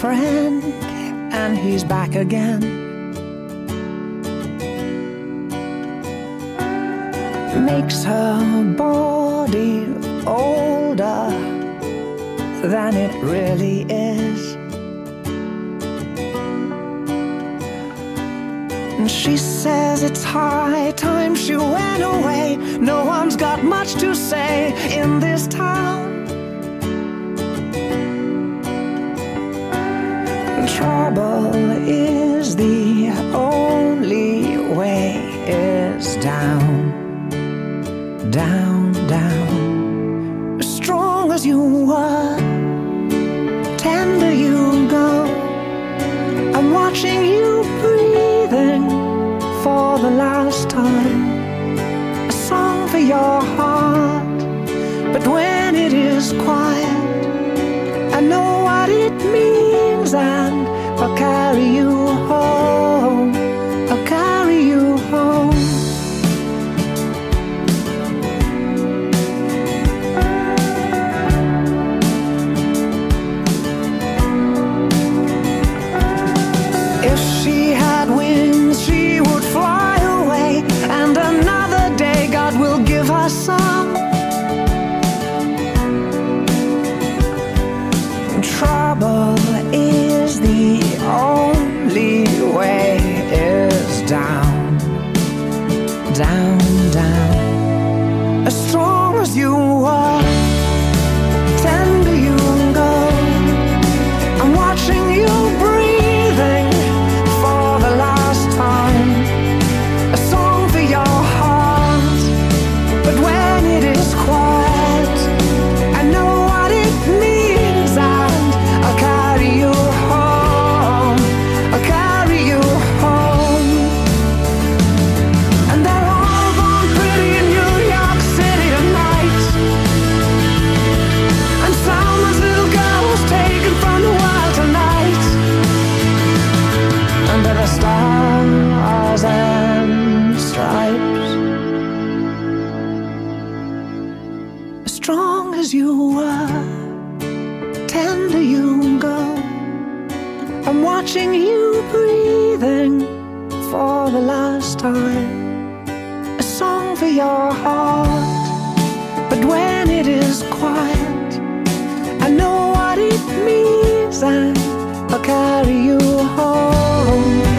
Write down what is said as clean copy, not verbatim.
friend, and he's back again. Makes her body older than it really is. And she says it's high time she went away. No one's got much to say in this town. Trouble is the only way is down, down, down. As strong as you were, tender you go. I'm watching you breathing for the last time. A song for your heart, but when it is quiet, I know what it means, and I'll carry you home. I'll carry you home. If she had wings, she would fly away, and another day God will give her some. Trouble is the only way is down, down, down. As strong as you are, tender you go. I'm watching you breathing for the last time. A song for your heart, but when it is quiet, I know what it means, and I'll carry you home. I'll carry you home. And they're all gone pretty in New York City tonight. And someone's little girl was taken from the world tonight. Under the stars and stripes. As strong as you were, tender you go. I'm watching you breathing for the last time. A song for your heart, but when it is quiet, I know what it means, and I'll carry you home.